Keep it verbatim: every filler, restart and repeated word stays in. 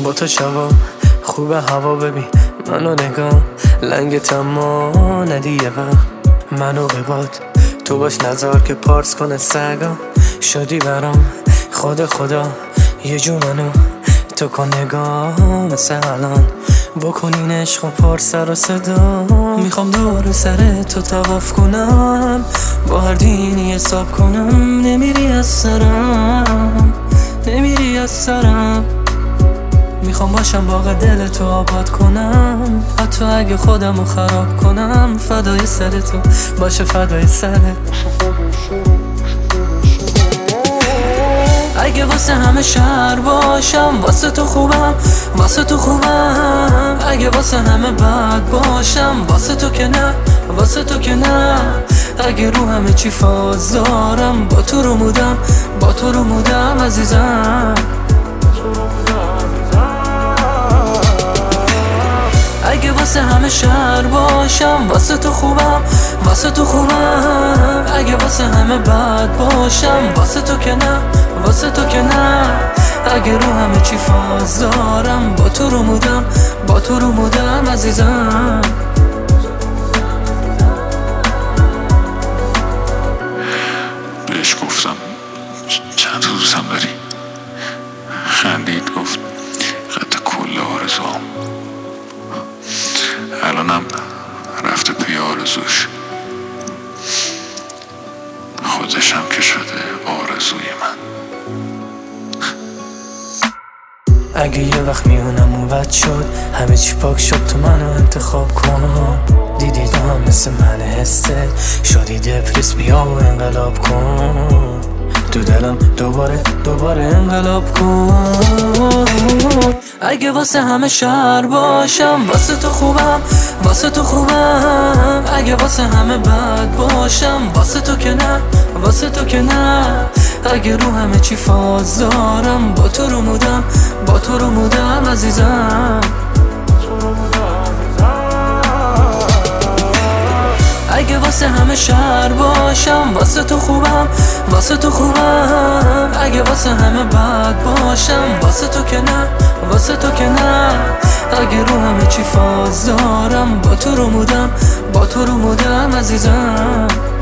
با تو شبا خوب هوا ببین منو نگاه لنگ اما ندی یه وقت منو بباد تو باش نزار که پارس کنه سگا شدی برام خود خدا یه جو منو تو کن نگاه مثل الان بکنین عشق و پر سر و صدا میخوام دور سر تو طواف کنم با هر دینی حساب کنم نمیری از سرم نمیری از سرم میخوام باشم باغ دل تو آباد کنم حتی اگه خودمو خراب کنم فدای سر تو باشه فدای سرت اگه واسه همه شهر باشم واسه تو خوبم واسه تو خوبم اگه واسه همه بد باشم واسه تو که نه واسه تو که نه اگه رو همه چی فاز دارم با تو رو مودم با تو رو مودم عزیزم اگه واسه همه شهر باشم واسه تو خوبم واسه تو خوبم اگه واسه همه بد باشم واسه تو که نه واسه تو که نه اگه رو همه چی فاز دارم با تو رو مودم با تو رو مودم عزیزم بهش گفتم چند روزم داری خندید گفت قد کل آرزوام الانم رفته پی آرزوش خودشم که شده آرزوی من اگه یه وقت میونم موبت شد همه چی پاک شد تو منو انتخاب کن دیدی تو هم مثل من حست شدی دپرس بیا و انقلاب کن تو دلم دوباره دوباره انقلاب کن اگه واسه همه شهر باشم واسه تو خوبم واسه تو خوبم اگه واسه همه بد باشم واسه تو که نه واسه تو که نه اگه رو همه چی فاز دارم با تو رو مودم با تو رو مودم عزیزم اگه واسه همه شهر باشم واسه تو خوبم واسه تو خوبم اگه واسه همه بد باشم واسه تو که نه واسه تو که نه اگه رو همه چی فاز دارم با تو رو مودم با تو رو مودم عزیزم